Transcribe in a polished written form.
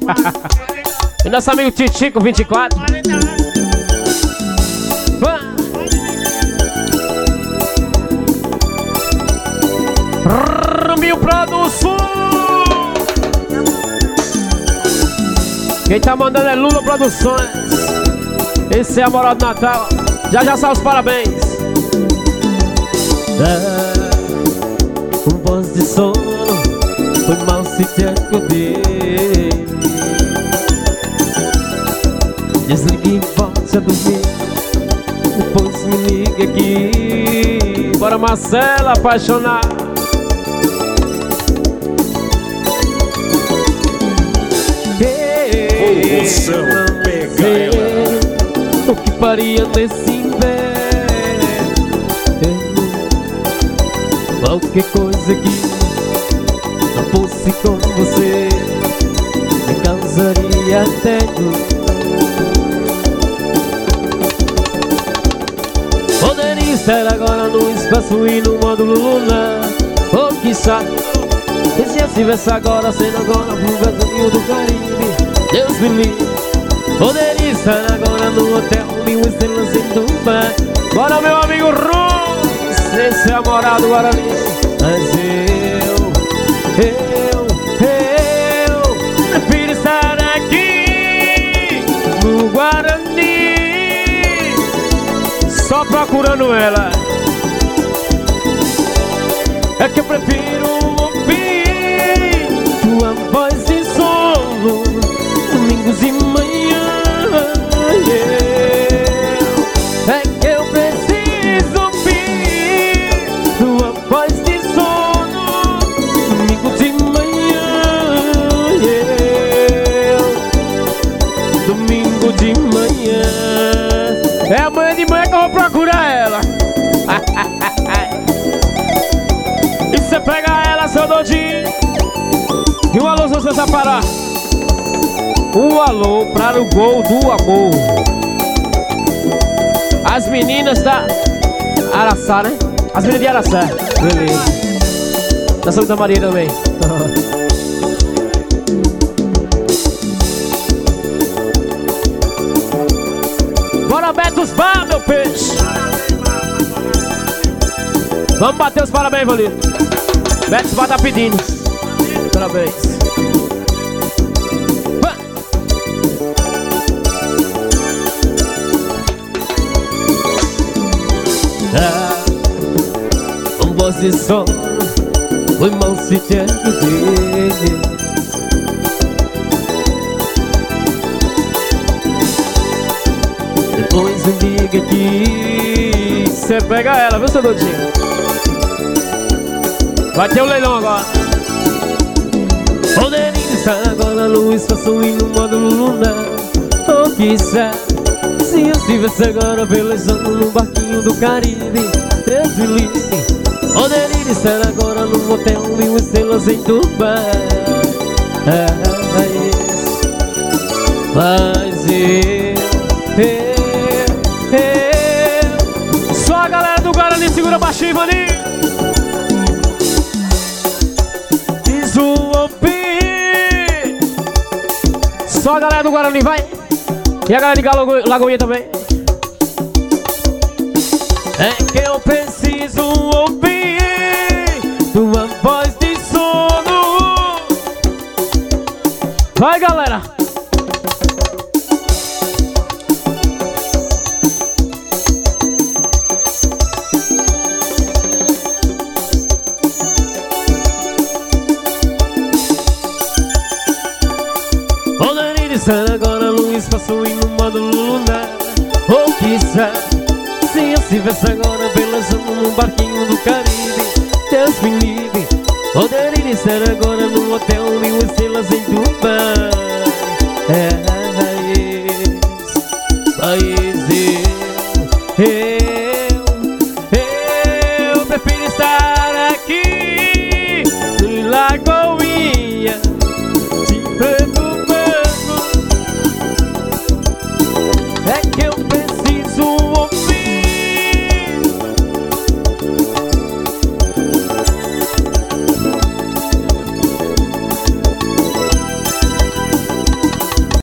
E nosso amigo Titico 24. Mil Produções. Quem tá mandando é Lula Produções. Esse é a moral do Natal. Já já sai os parabéns. Com voz de sono, foi mal se te acordei. Desligue e volte a dormir, depois me liga aqui. Bora Marcela apaixonar. Promoção Pega Ela. O que faria nesse inverno? Qualquer coisa que não fosse com você me causaria tédio. Poderia estar agora no espaço e no módulo lunar, ou quiçá, e se eu estivesse agora sendo agora pro Brasil do Caribe, Deus me livre. Poderia estar agora no hotel 1000 estrelas em Dubai. Bora meu amigo Ruz, esse é a moral do Guarani. Mas eu prefiro estar aqui no Guarani, só procurando ela. É que eu prefiro ouvir tua voz de sono, domingos de manhã. É que eu preciso ouvir tua voz de sono, domingo de manhã. Domingo de manhã. É amanhã de manhã que eu vou procurar ela. E você pega ela, seu doidinho. E um alô, se você sabe parar. Um alô para o gol do amor. As meninas da Araçá, né? As meninas de Araçá. Beleza. Da Santa Maria também. Bora, Betos Bar, meu peixe. Vamos bater os parabéns, Valino. Betos Bar tá pedindo. Parabéns. Com voz de sono, foi mal se te acordei. Depois me liga aqui. Você pega ela, viu, seu doidinho? Vai ter um leilão agora. Poderia estar agora no espaço e no módulo lunar, ou quiçá, se eu estivesse agora velejando no barquinho do Caribe, Deus me livre. Poderia estar agora no hotel 1000 estrelas em Dubai. Mas só a galera do Guarani segura baixinho, maninho. Só a galera do Guarani, vai. E a galera de Lagoinha também. é que eu preciso ouvir tua voz de sono. Vai, galera. Poderia estar agora no espaço e no módulo lunar, ou quiçá, se eu estivesse agora velejando num barquinho do Caribe, Deus me livre. Poderia estar agora no hotel 1000 estrelas em Dubai.